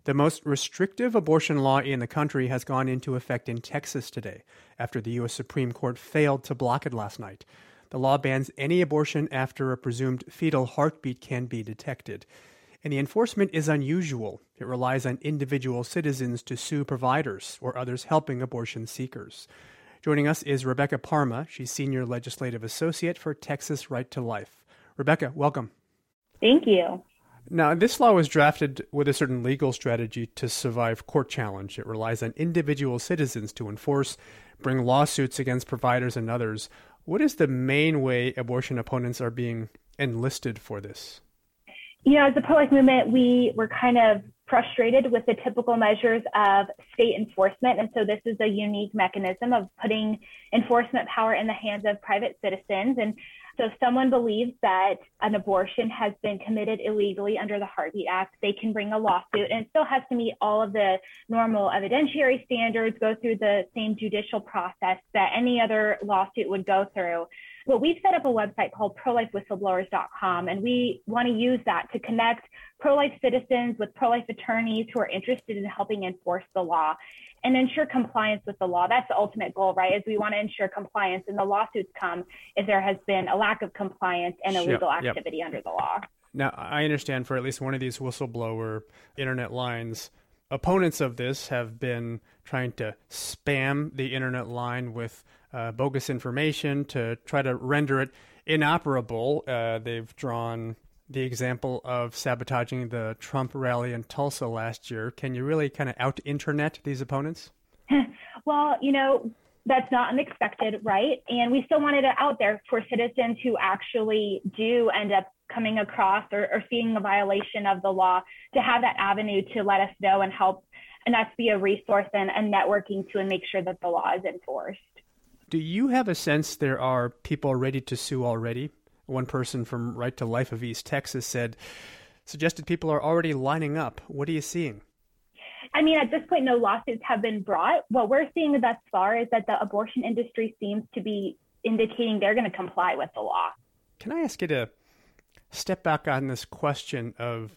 The most restrictive abortion law in the country has gone into effect in Texas today after the U.S. Supreme Court failed to block it last night. The law bans any abortion after a presumed fetal heartbeat can be detected. And the enforcement is unusual. It relies on individual citizens to sue providers or others helping abortion seekers. Joining us is Rebecca Parma. She's Senior Legislative Associate for Texas Right to Life. Rebecca, welcome. Thank you. Now, this law was drafted with a certain legal strategy to survive court challenge. It relies on individual citizens to enforce, bring lawsuits against providers and others. What is the main way abortion opponents are being enlisted for this? As a pro-life movement, we were kind of frustrated with the typical measures of state enforcement. And so this is a unique mechanism of putting enforcement power in the hands of private citizens. And so if someone believes that an abortion has been committed illegally under the Heartbeat Act, they can bring a lawsuit, and it still has to meet all of the normal evidentiary standards, go through the same judicial process that any other lawsuit would go through. But we've set up a website called prolifewhistlblowers.com, and we want to use that to connect pro-life citizens with pro-life attorneys who are interested in helping enforce the law and ensure compliance with the law. That's the ultimate goal, right? Is we want to ensure compliance, and the lawsuits come if there has been a lack of compliance and illegal activity under the law. Now, I understand for at least one of these whistleblower internet lines, opponents of this have been trying to spam the internet line with bogus information to try to render it inoperable. They've drawn the example of sabotaging the Trump rally in Tulsa last year. Can you really kind of out-internet these opponents? Well, that's not unexpected, right? And we still wanted it out there for citizens who actually do end up coming across or seeing a violation of the law to have that avenue to let us know and help and us be a resource and a networking to and make sure that the law is enforced. Do you have a sense there are people ready to sue already? One person from Right to Life of East Texas suggested people are already lining up. What are you seeing? I mean, at this point, no lawsuits have been brought. What we're seeing thus far is that the abortion industry seems to be indicating they're going to comply with the law. Can I ask you to step back on this question of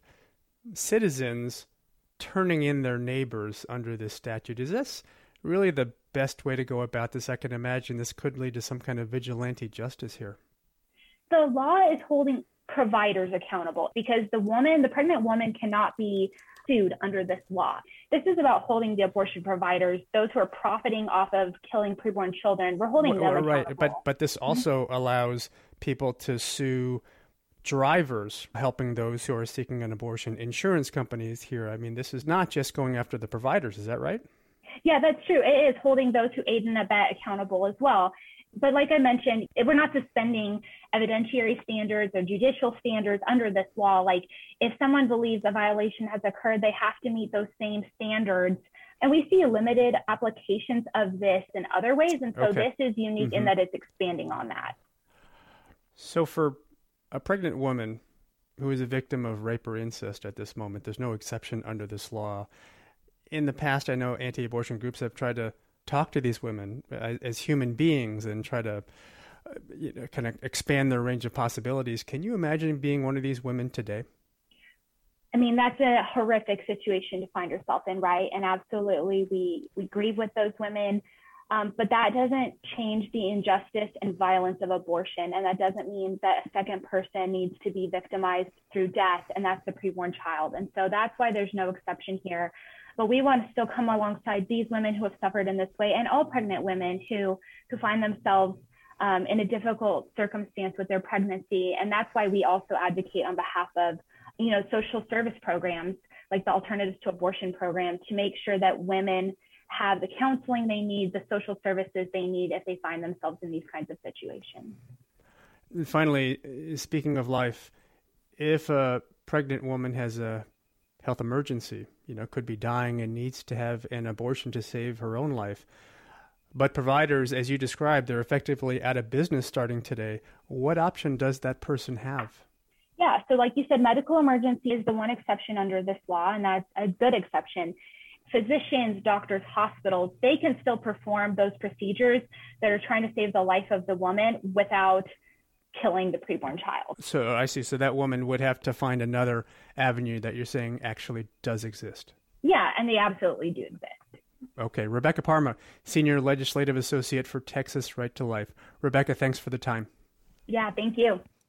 citizens turning in their neighbors under this statute? Is this really the best way to go about this? I can imagine this could lead to some kind of vigilante justice here. The law is holding providers accountable because the pregnant woman cannot be sued under this law. This is about holding the abortion providers, those who are profiting off of killing preborn children. We're holding them accountable. Right, but this also allows people to sue drivers helping those who are seeking an abortion, insurance companies here. I mean, this is not just going after the providers. Is that right? Yeah, that's true. It is holding those who aid and abet accountable as well. But like I mentioned, we're not suspending evidentiary standards or judicial standards under this law. Like if someone believes a violation has occurred, they have to meet those same standards. And we see limited applications of this in other ways. And so This is unique in that it's expanding on that. So for a pregnant woman who is a victim of rape or incest at this moment, there's no exception under this law. In the past, I know anti-abortion groups have tried to talk to these women as human beings and try to kind of expand their range of possibilities. Can you imagine being one of these women today? I mean, that's a horrific situation to find yourself in, right? And absolutely, we grieve with those women, but that doesn't change the injustice and violence of abortion. And that doesn't mean that a second person needs to be victimized through death, and that's the preborn child. And so that's why there's no exception here. But we want to still come alongside these women who have suffered in this way and all pregnant women who find themselves in a difficult circumstance with their pregnancy. And that's why we also advocate on behalf of, social service programs like the Alternatives to Abortion program to make sure that women have the counseling they need, the social services they need if they find themselves in these kinds of situations. And finally, speaking of life, if a pregnant woman has a health emergency, could be dying and needs to have an abortion to save her own life. But providers, as you described, they're effectively out of business starting today. What option does that person have? Yeah, so like you said, medical emergency is the one exception under this law, and that's a good exception. Physicians, doctors, hospitals, they can still perform those procedures that are trying to save the life of the woman without killing the preborn child. So I see. So that woman would have to find another avenue that you're saying actually does exist. Yeah, and they absolutely do exist. Okay. Rebecca Parma, Senior Legislative Associate for Texas Right to Life. Rebecca, thanks for the time. Yeah, thank you.